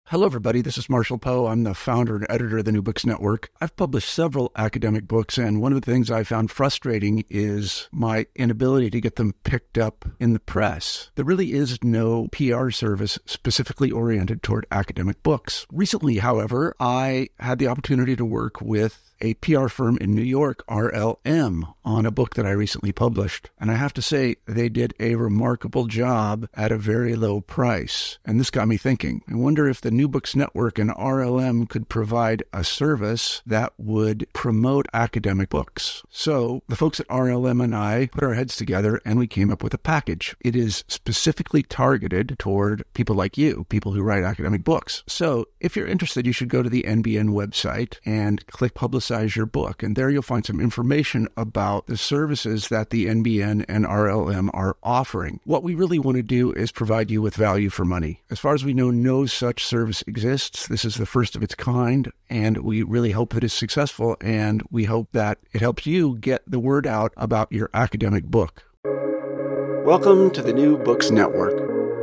Hello, everybody. This is Marshall Poe. I'm the founder and editor of the New Books Network. I've published several academic books, and one of the things I found frustrating is my inability to get them picked up in the press. There really is no PR service specifically oriented toward academic books. Recently, however, I had the opportunity to work with a PR firm in New York, RLM, on a book that I recently published. And I have to say, they did a remarkable job at a very low price. And this got me thinking. I wonder if the New Books Network and RLM could provide a service that would promote academic books. So the folks at RLM and I put our heads together and we came up with a package. It is specifically targeted toward people like you, people who write academic books. So if you're interested, you should go to the NBN website and click Publicize Your Book. And there you'll find some information about the services that the NBN and RLM are offering. What we really want to do is provide you with value for money. As far as we know, no such service exists. This is the first of its kind, and we really hope that it's successful, and we hope that it helps you get the word out about your academic book. Welcome to the New Books Network.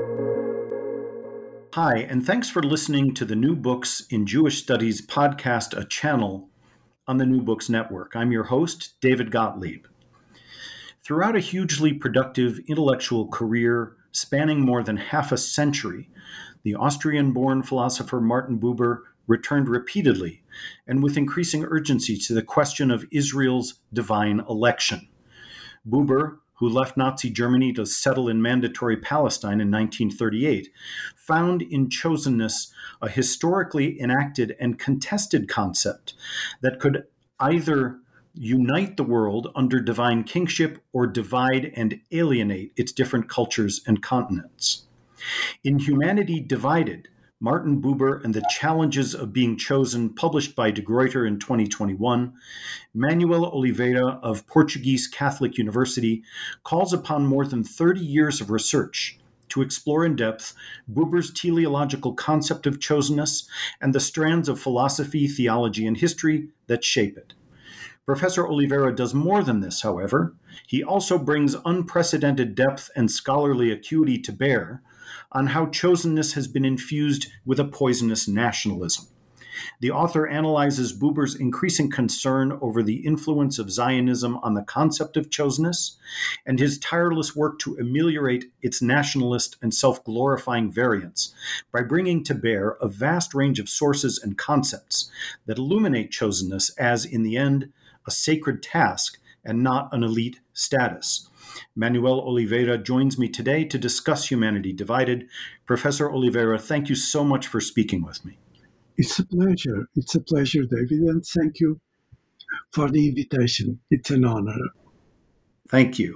Hi, and thanks for listening to the New Books in Jewish Studies podcast, a channel on the New Books Network. I'm your host, David Gottlieb. Throughout a hugely productive intellectual career spanning more than half a century, the Austrian-born philosopher Martin Buber returned repeatedly and with increasing urgency to the question of Israel's divine election. Buber, who left Nazi Germany to settle in Mandatory Palestine in 1938, found in chosenness a historically enacted and contested concept that could either unite the world under divine kingship or divide and alienate its different cultures and continents. In Humanity Divided, Martin Buber and the Challenges of Being Chosen, published by De Gruyter in 2021, Manuel Oliveira of Portuguese Catholic University calls upon more than 30 years of research to explore in depth Buber's teleological concept of chosenness and the strands of philosophy, theology, and history that shape it. Professor Oliveira does more than this, however. He also brings unprecedented depth and scholarly acuity to bear on how chosenness has been infused with a poisonous nationalism. The author analyzes Buber's increasing concern over the influence of Zionism on the concept of chosenness and his tireless work to ameliorate its nationalist and self-glorifying variants by bringing to bear a vast range of sources and concepts that illuminate chosenness as, in the end, a sacred task and not an elite status. Manuel Oliveira joins me today to discuss Humanity Divided. Professor Oliveira, thank you so much for speaking with me. It's a pleasure. It's a pleasure, David, and thank you for the invitation. It's an honor. Thank you.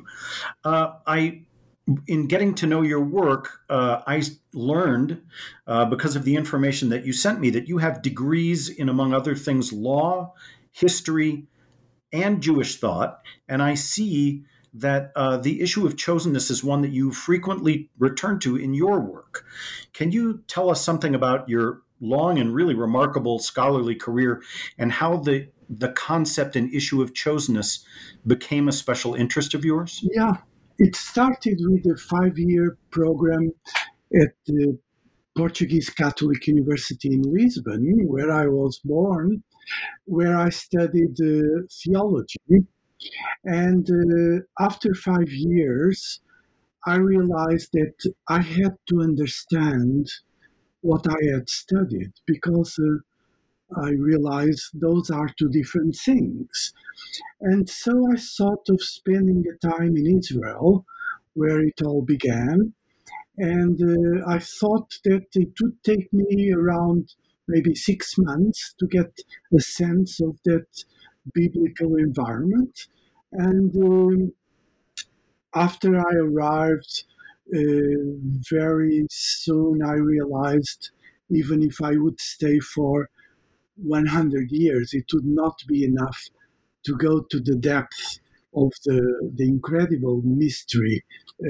In getting to know your work, I learned, because of the information that you sent me, that you have degrees in, among other things, law, history, and Jewish thought. And I see that the issue of chosenness is one that you frequently return to in your work. Can you tell us something about your long and really remarkable scholarly career and how the concept and issue of chosenness became a special interest of yours? Yeah, it started with a 5-year program at the Portuguese Catholic University in Lisbon, where I was born, where I studied theology. And after 5 years, I realized that I had to understand what I had studied because I realized those are two different things. And so I thought of spending a time in Israel, where it all began. And I thought that it would take me around maybe 6 months to get a sense of that biblical environment. And after I arrived, very soon I realized even if I would stay for 100 years, it would not be enough to go to the depth of the incredible mystery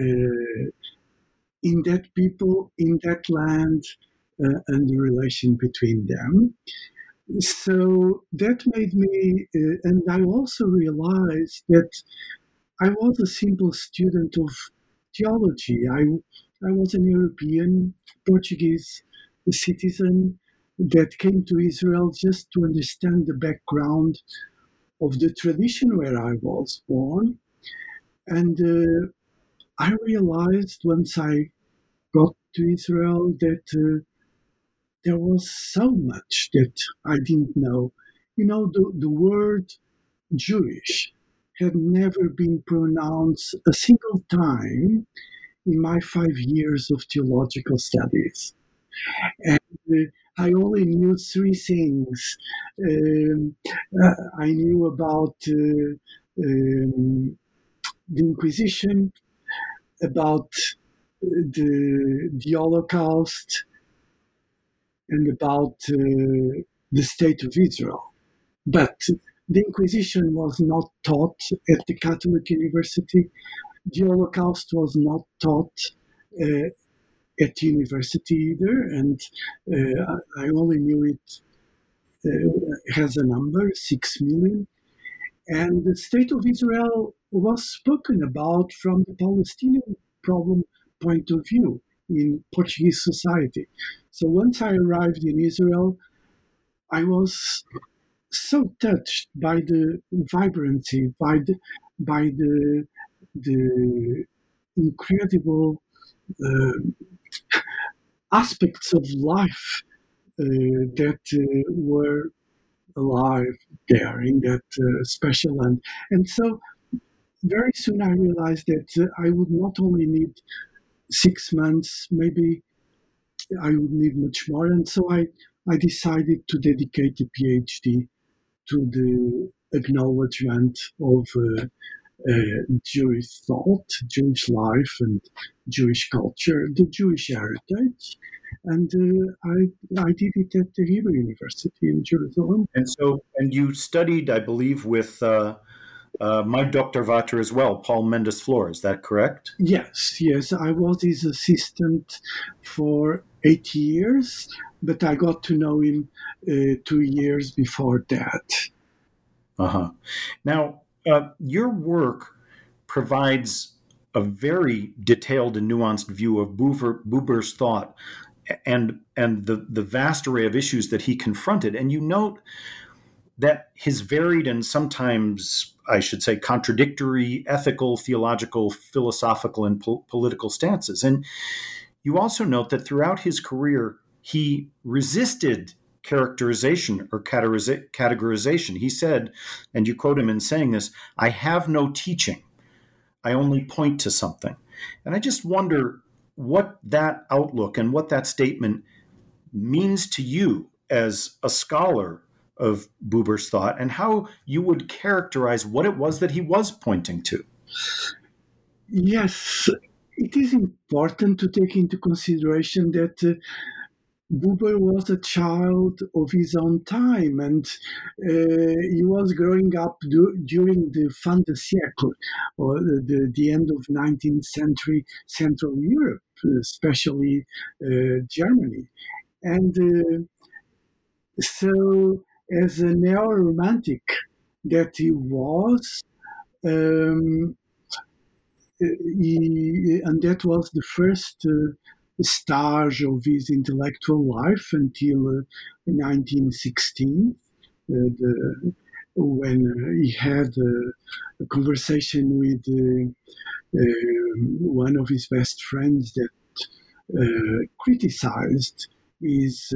in that people, in that land, and the relation between them. So that made me, and I also realized that I was a simple student of theology. I was an European, Portuguese citizen that came to Israel just to understand the background of the tradition where I was born. And I realized once I got to Israel that there was so much that I didn't know. The word Jewish had never been pronounced a single time in my 5 years of theological studies. And I only knew three things. I knew about the Inquisition, about the Holocaust, and about the State of Israel. But the Inquisition was not taught at the Catholic University. The Holocaust was not taught at university either, and I only knew it has a number, 6 million. And the State of Israel was spoken about from the Palestinian problem point of view in Portuguese society. So once I arrived in Israel, I was so touched by the vibrancy, by the incredible aspects of life that were alive there in that special land. And so very soon I realized that I would not only need 6 months, maybe I would need much more. And so I decided to dedicate a PhD to the acknowledgement of Jewish thought, Jewish life, and Jewish culture, the Jewish heritage. And I did it at the Hebrew University in Jerusalem. And you studied, I believe, with my Dr. Vater as well, Paul Mendes Floor. Is that correct? Yes. I was his assistant for 8 years, but I got to know him 2 years before that. Now, your work provides a very detailed and nuanced view of Buber's thought and the vast array of issues that he confronted. And you note that his varied and sometimes, I should say, contradictory ethical, theological, philosophical, and political stances. And you also note that throughout his career, he resisted characterization or categorization. He said, and you quote him in saying this, "I have no teaching. I only point to something." And I just wonder what that outlook and what that statement means to you as a scholar of Buber's thought, and how you would characterize what it was that he was pointing to. Yes, it is important to take into consideration that Buber was a child of his own time, and he was growing up during the fin de siècle, or the end of 19th century Central Europe, especially Germany. And so, as a neo-romantic that he was, and that was the first stage of his intellectual life until 1916, when he had a conversation with one of his best friends that criticized his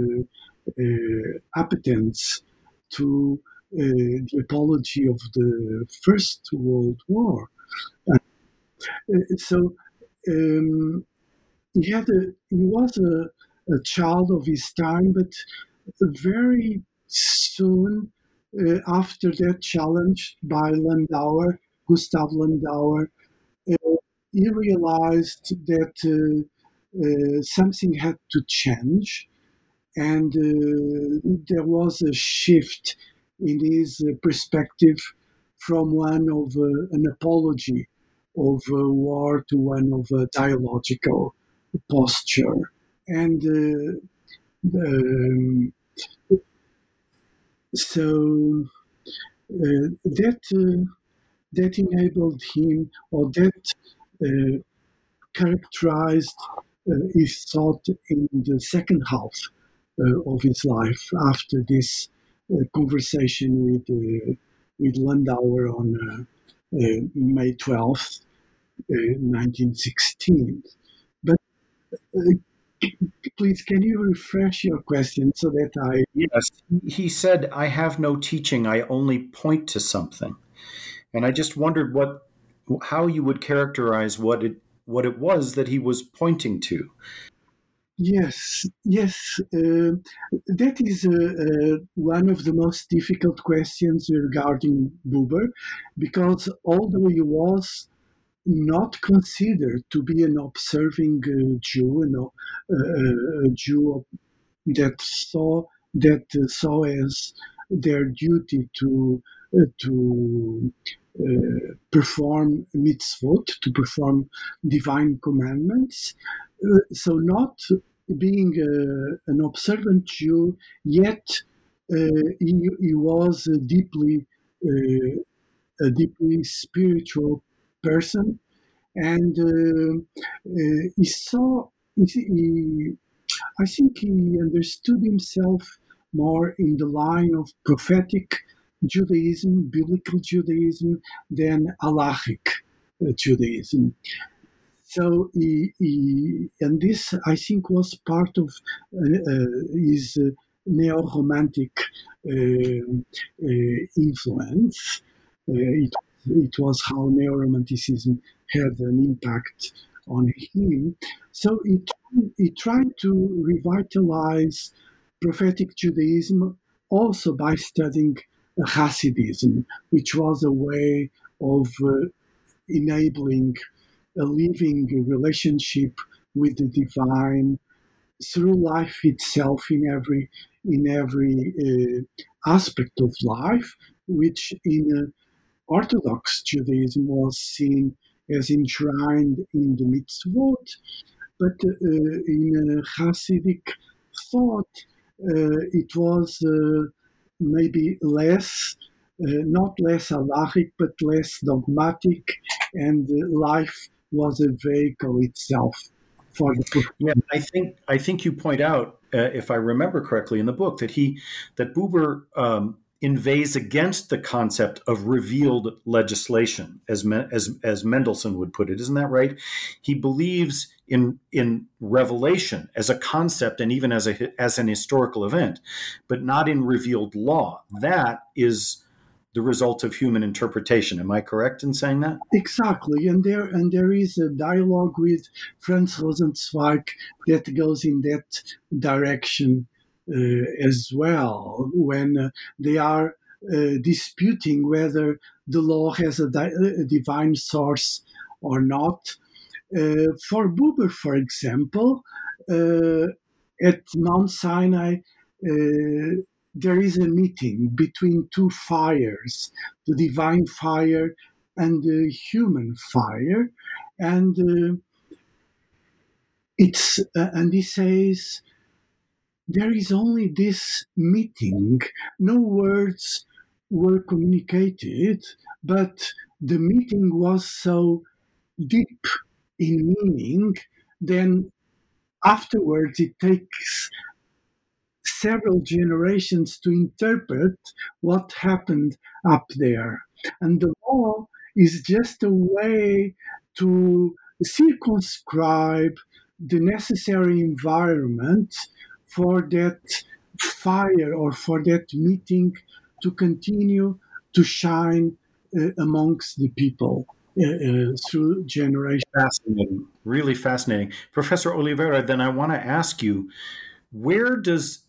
appetence to the apology of the First World War. So he was a child of his time, but very soon after that, challenged by Landauer, Gustav Landauer, he realized that something had to change, and there was a shift in his perspective from one of an apology of war to one of a dialogical posture. And so that enabled him, or that characterized his thought in the second half of his life after this conversation with Landauer on May 12th, 1916. But please, can you refresh your question so that I... Yes, he said, "I have no teaching, I only point to something." And I just wondered how you would characterize what it was that he was pointing to. Yes, yes. That is one of the most difficult questions regarding Buber, because although he was not considered to be an observing Jew, a Jew that saw as their duty to perform mitzvot, to perform divine commandments. So not being an observant Jew, yet he was a deeply spiritual person, and he saw. I think he understood himself more in the line of prophetic Judaism, biblical Judaism, than halachic Judaism. So and this, I think, was part of his neo-romantic influence. It was how neo-romanticism had an impact on him. So he tried to revitalize prophetic Judaism also by studying Hasidism, which was a way of enabling a living relationship with the divine through life itself in every aspect of life, which in Orthodox Judaism was seen as enshrined in the mitzvot, but in Hasidic thought, it was maybe not less halachic, but less dogmatic, and life was a vehicle itself for the. Yeah, I think you point out, if I remember correctly in the book, that Buber inveighs against the concept of revealed legislation, as Mendelssohn would put it. Isn't that right? He believes in revelation as a concept and even as an historical event, but not in revealed law. That is the result of human interpretation. Am I correct in saying that? Exactly, and there is a dialogue with Franz Rosenzweig that goes in that direction as well, when they are disputing whether the law has a divine source or not. For Buber, for example, at Mount Sinai, there is a meeting between two fires, the divine fire and the human fire, and and he says there is only this meeting. No words were communicated, but the meeting was so deep in meaning, then afterwards it takes several generations to interpret what happened up there. And the law is just a way to circumscribe the necessary environment for that fire or for that meeting to continue to shine amongst the people through generations. Fascinating, really fascinating. Professor Oliveira, then I want to ask you, where does,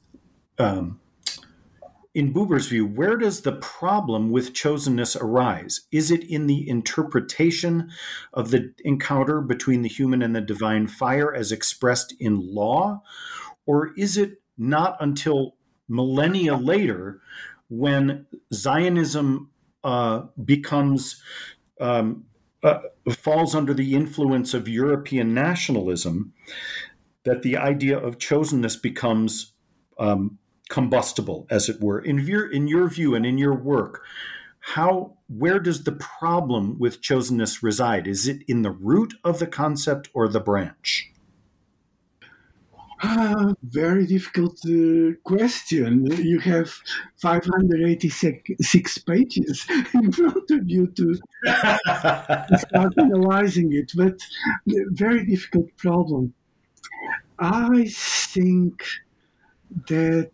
in Buber's view, where does the problem with chosenness arise? Is it in the interpretation of the encounter between the human and the divine fire as expressed in law? Or is it not until millennia later when Zionism becomes falls under the influence of European nationalism that the idea of chosenness becomes combustible, as it were? In your view and in your work, where does the problem with chosenness reside? Is it in the root of the concept or the branch? Very difficult question. You have 586 pages in front of you to start analyzing it, but very difficult problem. I think that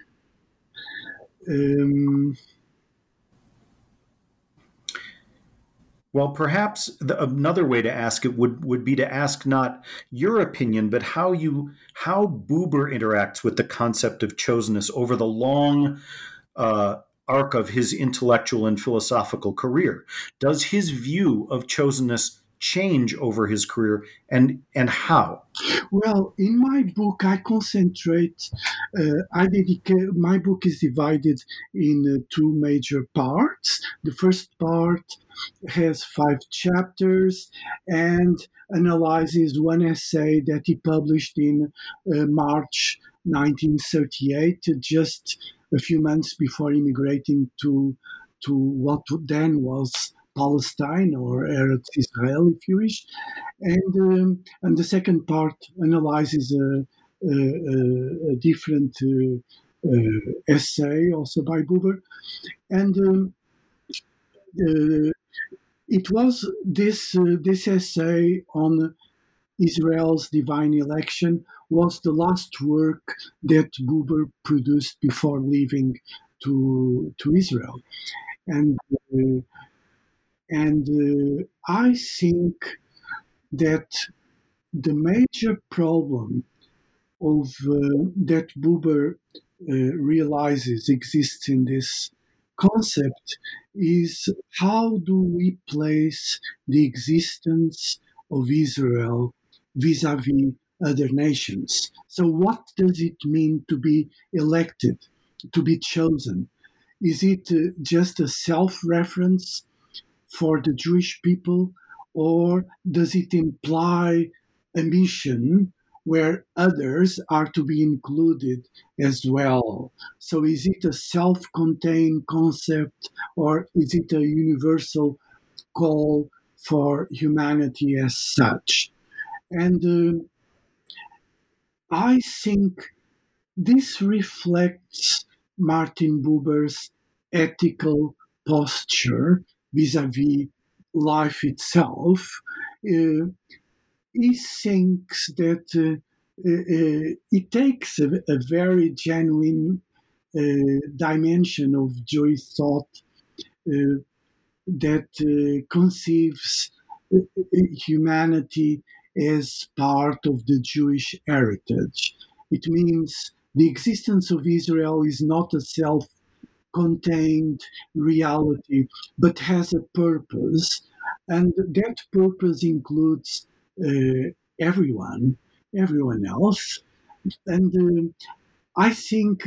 um, Well, perhaps another way to ask it would be to ask not your opinion, but how Buber interacts with the concept of chosenness over the long uh, arc of his intellectual and philosophical career. Does his view of chosenness change over his career, and how? well, in my book, I concentrate. I dedicate. My book is divided in two major parts. The first part has 5 chapters and analyzes one essay that he published in March 1938, just a few months before immigrating to what then was Palestine or Eretz Israel, if you wish. And the second part analyzes a different essay, also by Buber. And uh, it was this essay on Israel's divine election was the last work that Buber produced before leaving to Israel, and uh, and I think that the major problem of that Buber realizes exists in this concept is how do we place the existence of Israel vis-a-vis other nations? So, what does it mean to be elected, to be chosen? Is it just a self-reference for the Jewish people, or does it imply a mission where others are to be included as well? So, is it a self contained concept, or is it a universal call for humanity as such? And I think this reflects Martin Buber's ethical posture vis-à-vis life itself. Uh, he thinks that it takes a very genuine dimension of Jewish thought uh, that conceives humanity as part of the Jewish heritage. It means the existence of Israel is not a self contained reality, but has a purpose. And that purpose includes everyone else. And I think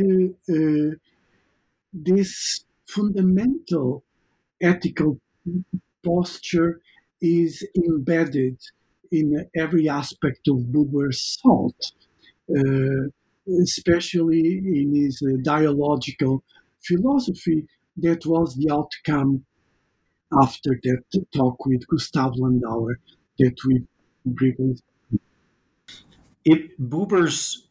this fundamental ethical posture is embedded in every aspect of Buber's thought, uh, especially in his dialogical philosophy that was the outcome after that talk with Gustav Landauer that we briefly. It Buber's,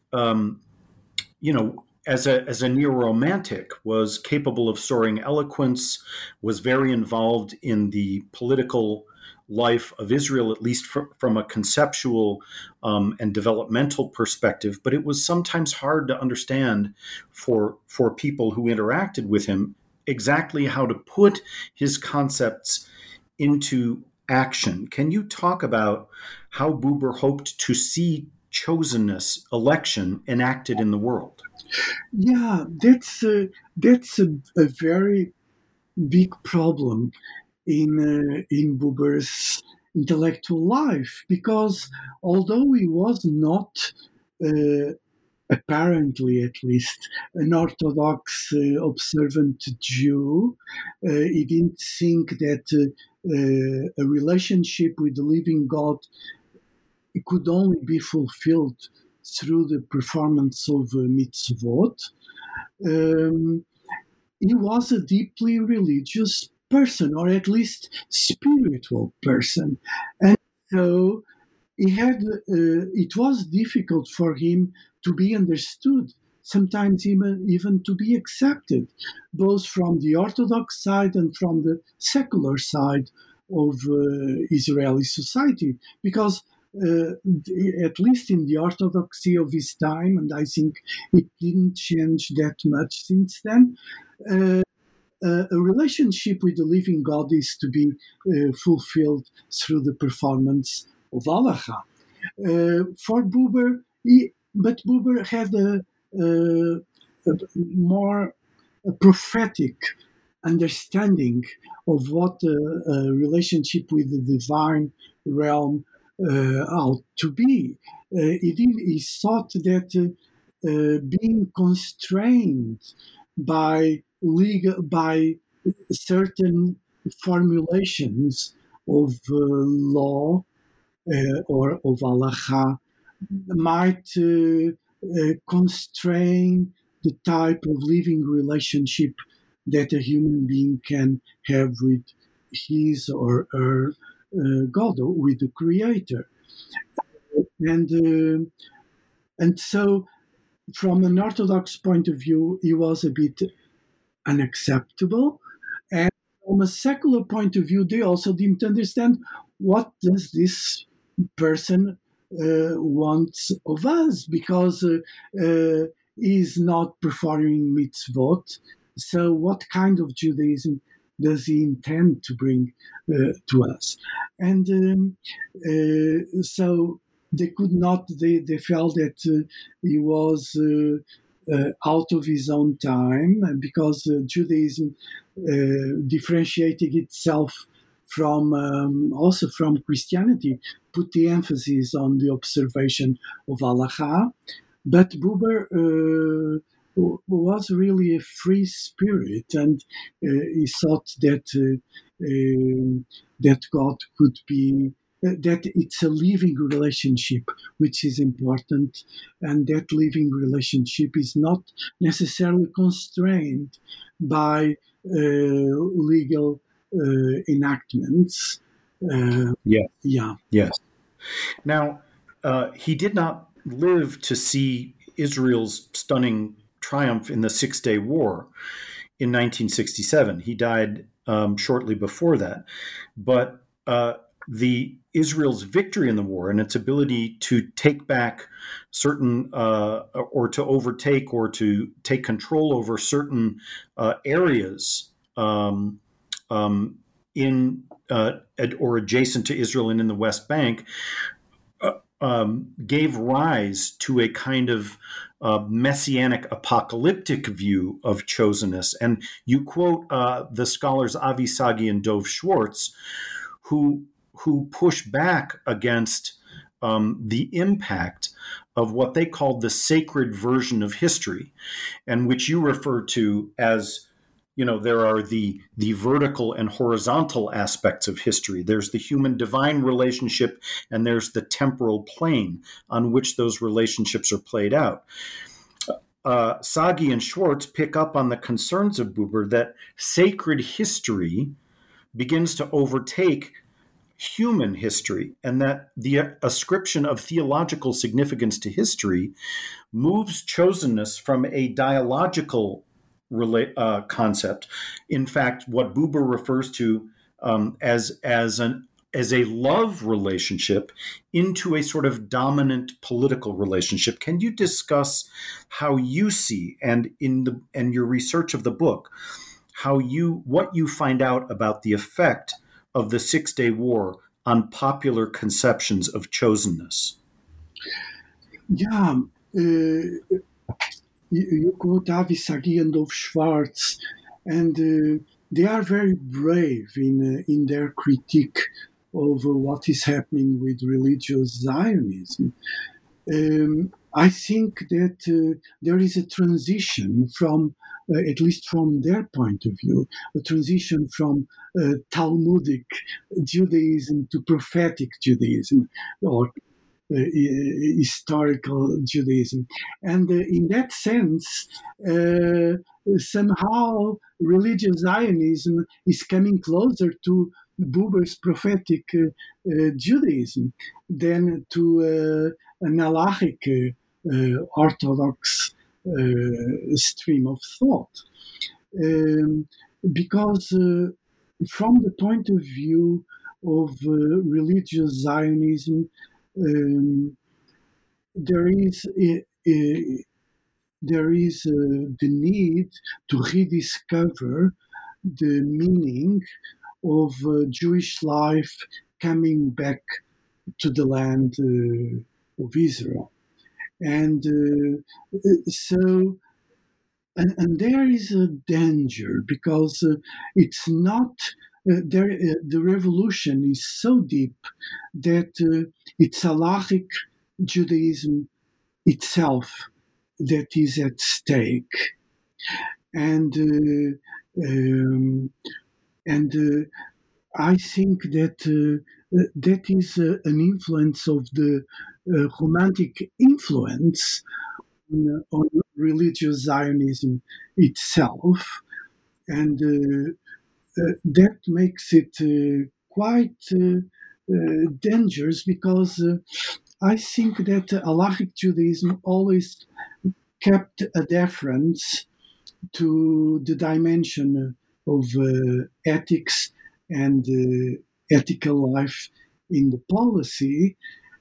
as a neo-romantic, was capable of soaring eloquence, was very involved in the political life of Israel, at least from a conceptual and developmental perspective. But it was sometimes hard to understand for people who interacted with him exactly how to put his concepts into action. Can you talk about how Buber hoped to see chosenness, election, enacted in the world? Yeah, that's a very big problem in Buber's intellectual life because although he was not uh, apparently at least an Orthodox observant Jew, he didn't think that a relationship with the living God could only be fulfilled through the performance of mitzvot. Um, he was a deeply religious person, or at least spiritual person, and so he had. It was difficult for him to be understood, sometimes even to be accepted, both from the Orthodox side and from the secular side of Israeli society, because at least in the orthodoxy of his time, and I think it didn't change that much since then, a relationship with the living God is to be fulfilled through the performance of halacha. For Buber, but Buber had a more prophetic understanding of what a relationship with the divine realm ought to be. He thought that being constrained by certain formulations of law or of halacha might constrain the type of living relationship that a human being can have with his or her God, or with the Creator. And so, from an Orthodox point of view, he was a bit unacceptable. And from a secular point of view, they also didn't understand what does this person want of us, because he's not performing mitzvot. So what kind of Judaism does he intend to bring to us? And so they could not, they felt that he was out of his own time, because Judaism differentiating itself from also from Christianity, put the emphasis on the observation of halacha. But Buber was really a free spirit, and he thought that that God could be, that it's a living relationship which is important, and that living relationship is not necessarily constrained by legal enactments. Yes. Now, he did not live to see Israel's stunning triumph in the Six-Day War in 1967. He died shortly before that. But the Israel's victory in the war and its ability to take back certain or to overtake or to take control over certain areas in or adjacent to Israel and in the West Bank gave rise to a kind of messianic apocalyptic view of chosenness. And you quote the scholars Avi Sagi and Dov Schwartz, who push back against the impact of what they called the sacred version of history, and which you refer to as, there are the vertical and horizontal aspects of history. There's the human-divine relationship, and there's the temporal plane on which those relationships are played out. Sagi and Schwartz pick up on the concerns of Buber that sacred history begins to overtake human history, and that the ascription of theological significance to history moves chosenness from a dialogical concept. In fact, what Buber refers to as a love relationship into a sort of dominant political relationship. Can you discuss how you see, and in your research of the book, what you find out about the effect of the Six-Day War on popular conceptions of chosenness? Yeah, you quote Avi Sagi and Dov Schwartz, and they are very brave in their critique of what is happening with religious Zionism. I think that there is a transition from, at least from their point of view, a transition from Talmudic Judaism to prophetic Judaism, or historical Judaism. And in that sense, somehow religious Zionism is coming closer to Buber's prophetic Judaism than to an halachic orthodox stream of thought. Because from the point of view of religious Zionism, there is the need to rediscover the meaning of Jewish life coming back to the land of Israel. And and there is a danger because it's not there. The revolution is so deep that it's halachic Judaism itself that is at stake, and I think that that is an influence of the romantic influence on religious Zionism itself, and that makes it quite dangerous because I think that halachic Judaism always kept a deference to the dimension of ethics and ethical life in the policy,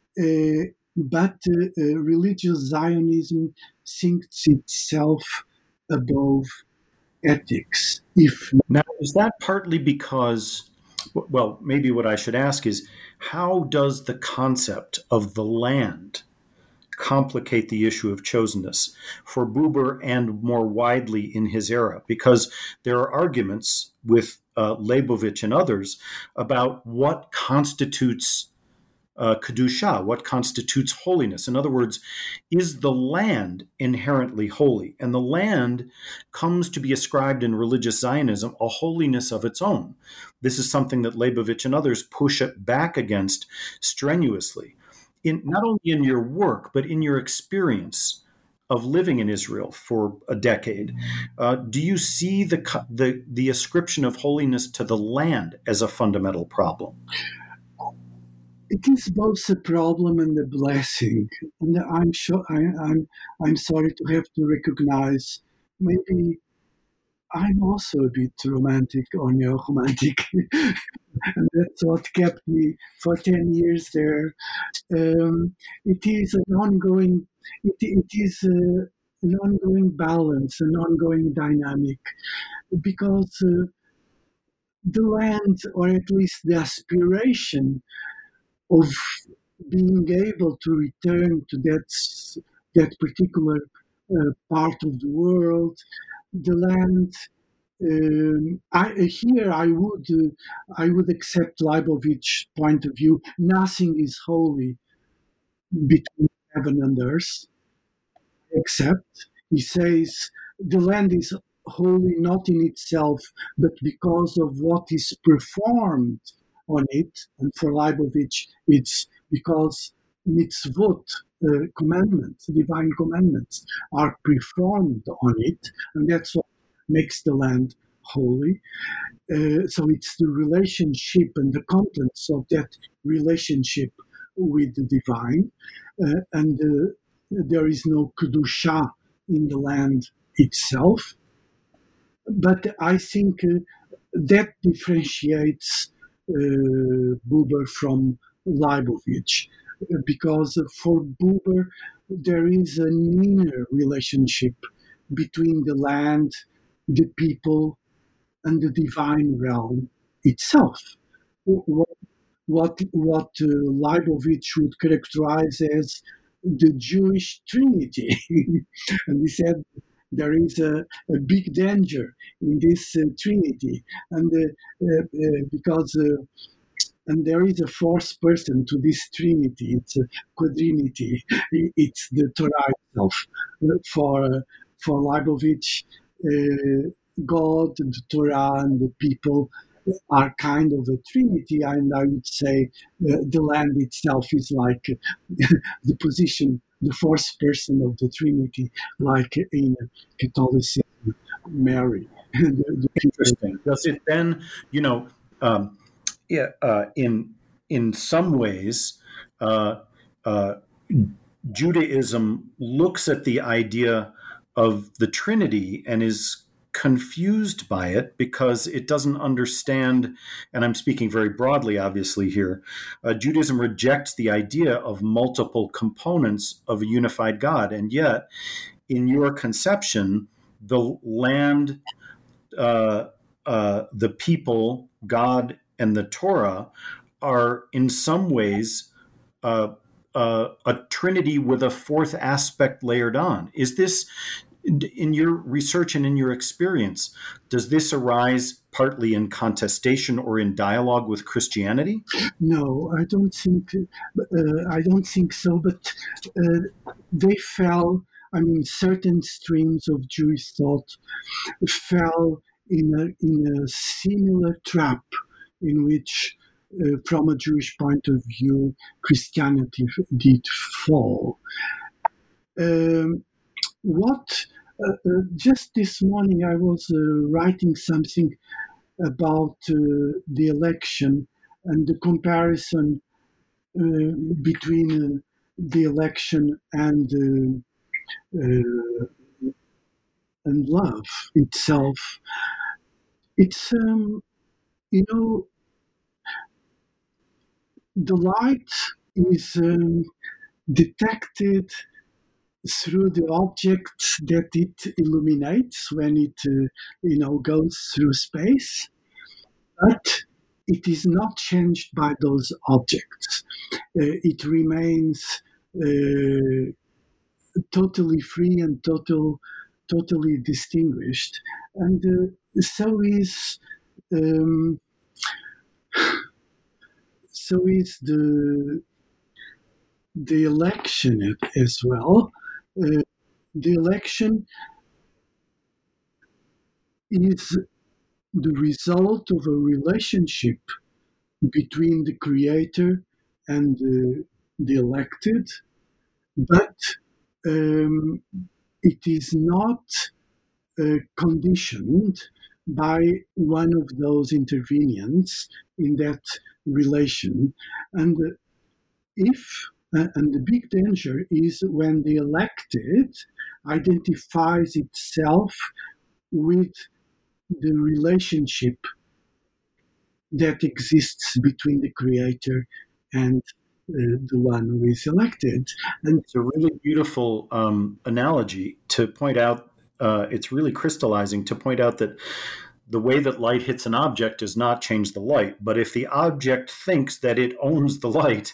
but religious Zionism thinks itself above ethics. Now, is that partly because, well, maybe what I should ask is, how does the concept of the land complicate the issue of chosenness for Buber and more widely in his era? Because there are arguments with Leibovich and others about what constitutes kedusha, what constitutes holiness. In other words, is the land inherently holy? And the land comes to be ascribed in religious Zionism a holiness of its own. This is something that Leibovich and others push it back against strenuously. Not only in your work, but in your experience of living in Israel for a decade, do you see the ascription of holiness to the land as a fundamental problem? It is both a problem and a blessing, and I'm sure I'm sorry to have to recognize maybe I'm also a bit romantic or neo-romantic, and that's what kept me for 10 years there. It is an ongoing, it is an ongoing balance, an ongoing dynamic, because the land, or at least the aspiration of being able to return to that particular part of the world, the land. I would accept Leibovich's point of view. Nothing is holy between heaven and earth, except he says the land is holy not in itself, but because of what is performed on it. And for Leibovich, it's because mitzvot, commandments, divine commandments, are performed on it, and that's what makes the land holy. So it's the relationship and the contents of that relationship with the divine, and there is no kedusha in the land itself. But I think that differentiates Buber from Leibovich, because for Buber there is an inner relationship between the land, the people, and the divine realm itself. What Leibovich would characterize as the Jewish Trinity. And he said there is a big danger in this Trinity, and because and there is a fourth person to this Trinity. It's a quadrinity. It's the Torah itself. For Leibovich, God, the Torah, and the people are kind of a trinity, and I would say the land itself is like the position, the fourth person of the Trinity, like in Catholicism, Mary. Interesting. Does it then, in some ways, Judaism looks at the idea of the Trinity and is confused by it because it doesn't understand, and I'm speaking very broadly, obviously, here. Judaism rejects the idea of multiple components of a unified God. And yet, in your conception, the land, the people, God, and the Torah are in some ways a trinity with a fourth aspect layered on. Is this, in your research and in your experience, does this arise partly in contestation or in dialogue with Christianity? No, I don't think. I don't think so. But they fell. I mean, certain streams of Jewish thought fell in a similar trap in which, from a Jewish point of view, Christianity did fall. Just this morning, I was writing something about the election and the comparison between the election and love itself. It's the light is detected through the objects that it illuminates when it goes through space, but it is not changed by those objects. It remains totally free and totally distinguished, and so is the election as well. The election is the result of a relationship between the creator and the elected, but it is not conditioned by one of those intervenients in that relation. And and the big danger is when the elected identifies itself with the relationship that exists between the creator and the one who is elected. And it's a really beautiful analogy to point out. It's really crystallizing to point out that the way that light hits an object does not change the light. But if the object thinks that it owns the light,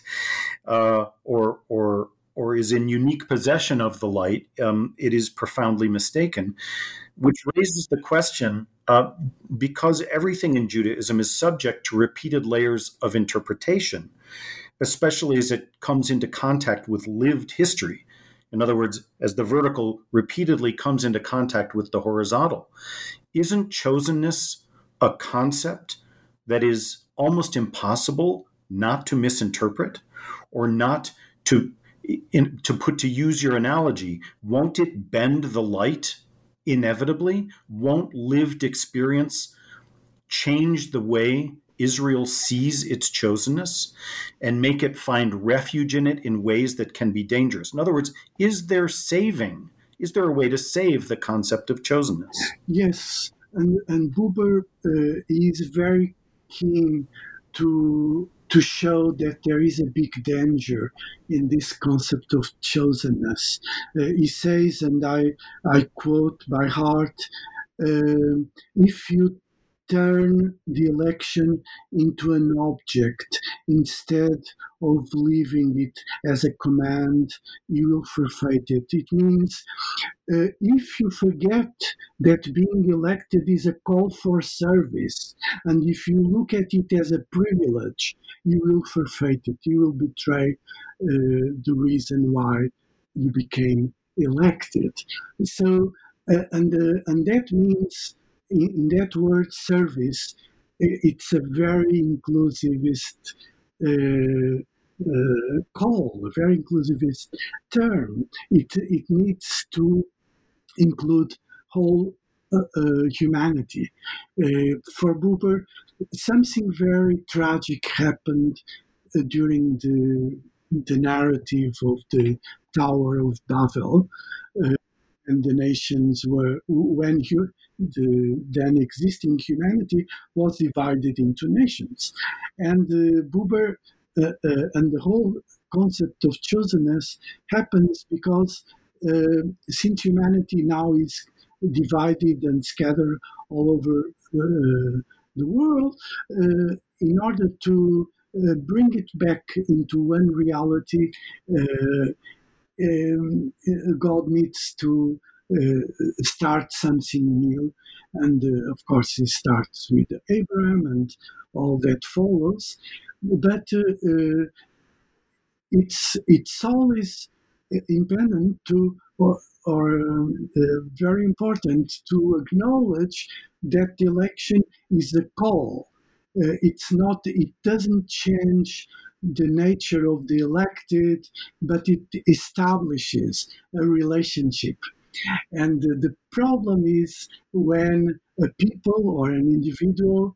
or is in unique possession of the light, it is profoundly mistaken. Which raises the question, because everything in Judaism is subject to repeated layers of interpretation, especially as it comes into contact with lived history. In other words, as the vertical repeatedly comes into contact with the horizontal. Isn't chosenness a concept that is almost impossible not to misinterpret, or not to use your analogy? Won't it bend the light inevitably? Won't lived experience change the way Israel sees its chosenness and make it find refuge in it in ways that can be dangerous? In other words, is there a way to save the concept of chosenness? Yes, and Buber is very keen to show that there is a big danger in this concept of chosenness. He says, and I quote by heart, if you turn the election into an object instead of leaving it as a command, you will forfeit it. It means if you forget that being elected is a call for service, and if you look at it as a privilege, you will forfeit it. You will betray the reason why you became elected. So, and that means, in that word service, it's a very inclusivist call, a very inclusivist term. It needs to include whole humanity. For Buber, something very tragic happened during the narrative of the Tower of Babel, and the nations were the then existing humanity was divided into nations, and Buber and the whole concept of chosenness happens because since humanity now is divided and scattered all over the world, in order to bring it back into one reality, God needs to start something new. And of course, it starts with Abraham and all that follows. But it's always important to, very important to acknowledge that the election is a call. It's not. It doesn't change the nature of the elected, but it establishes a relationship. And the problem is when a people or an individual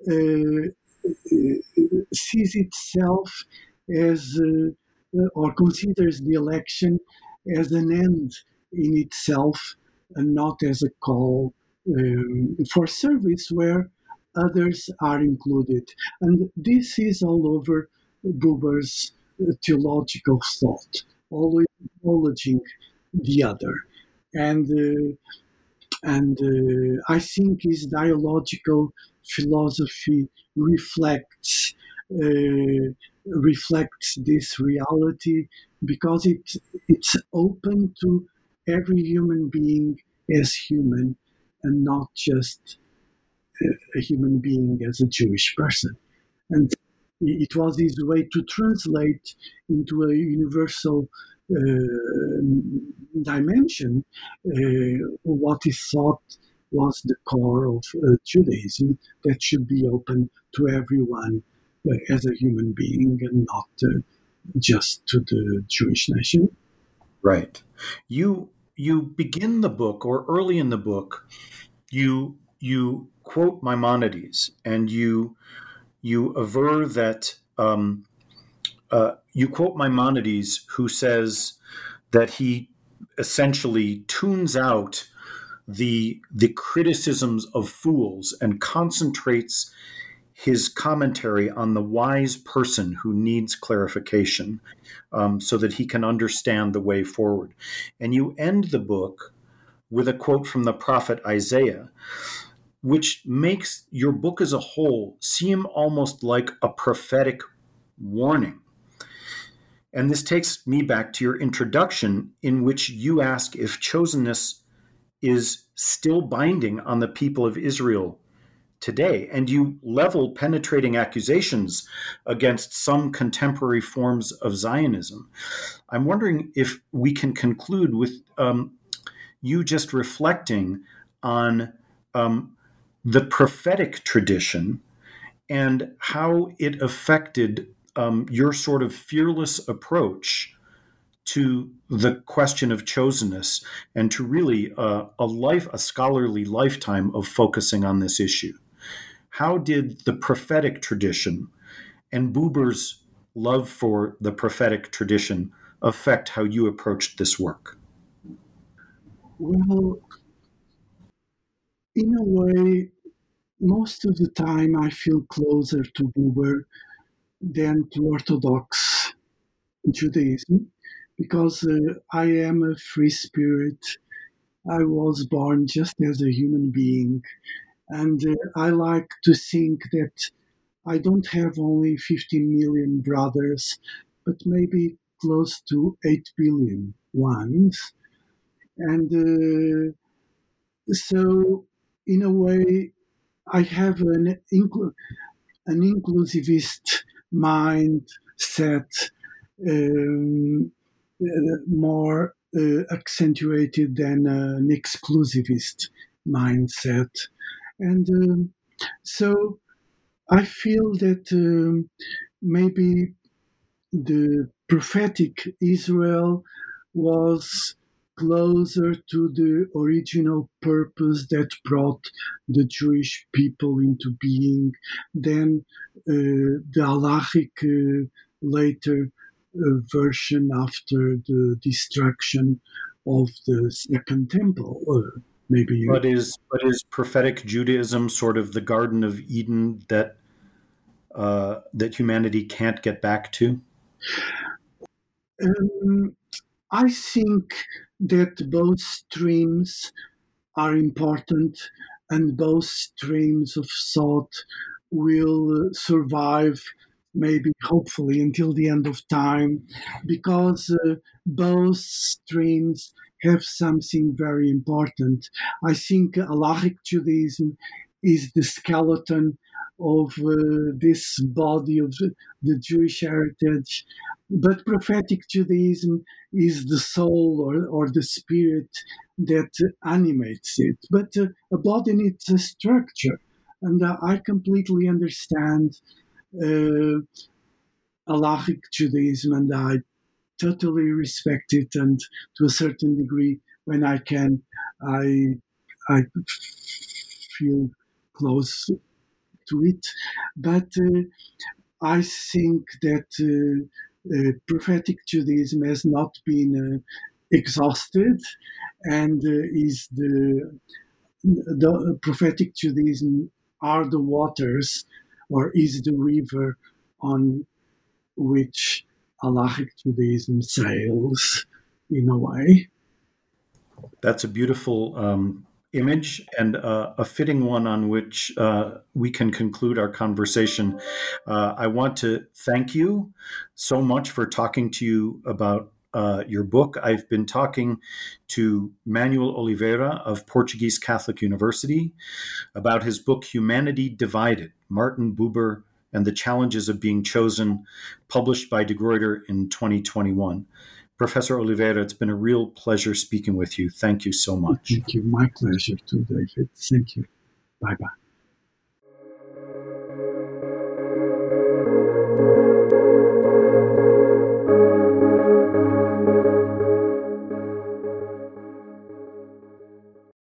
sees itself as or considers the election as an end in itself and not as a call for service where others are included. And this is all over Buber's theological thought, always acknowledging the other. And I think his dialogical philosophy reflects this reality because it's open to every human being as human and not just a human being as a Jewish person. And it was his way to translate into a universal dimension what he thought was the core of Judaism, that should be open to everyone as a human being and not just to the Jewish nation. Right. You begin the book, or early in the book, you quote Maimonides, and you aver that you quote Maimonides, who says that he essentially tunes out the criticisms of fools and concentrates his commentary on the wise person who needs clarification, so that he can understand the way forward. And you end the book with a quote from the prophet Isaiah, which makes your book as a whole seem almost like a prophetic warning. And this takes me back to your introduction, in which you ask if chosenness is still binding on the people of Israel today. And you level penetrating accusations against some contemporary forms of Zionism. I'm wondering if we can conclude with you just reflecting on the prophetic tradition and how it affected your sort of fearless approach to the question of chosenness, and to really a scholarly lifetime of focusing on this issue. How did the prophetic tradition and Buber's love for the prophetic tradition affect how you approached this work? Well, in a way, most of the time I feel closer to Buber than to Orthodox Judaism, because I am a free spirit. I was born just as a human being, and I like to think that I don't have only 15 million brothers, but maybe close to 8 billion ones. And so, in a way, I have an inclusivist mindset, more accentuated than an exclusivist mindset. And so I feel that maybe the prophetic Israel was closer to the original purpose that brought the Jewish people into being than the halachic later version after the destruction of the Second Temple. Maybe. But is prophetic Judaism sort of the Garden of Eden that humanity can't get back to? I think that both streams are important, and both streams of thought will survive, maybe hopefully until the end of time, because both streams have something very important. I think Halachic Judaism is the skeleton of this body of the Jewish heritage, but prophetic Judaism is the soul or the spirit that animates it. But a body needs a structure, and I completely understand Halachic Judaism, and I totally respect it, and to a certain degree, when I can, I feel close to it. But I think that prophetic Judaism has not been exhausted, and is the prophetic Judaism are the waters, or is the river on which Halachic Judaism sails, in a way. That's a beautiful image, and a fitting one on which we can conclude our conversation. I want to thank you so much for talking to you about your book. I've been talking to Manuel Oliveira of Portuguese Catholic University about his book, Humanity Divided, Martin Buber and the Challenges of Being Chosen, published by De Gruyter in 2021. Professor Oliveira, it's been a real pleasure speaking with you. Thank you so much. Thank you. My pleasure too, David. Thank you. Bye-bye.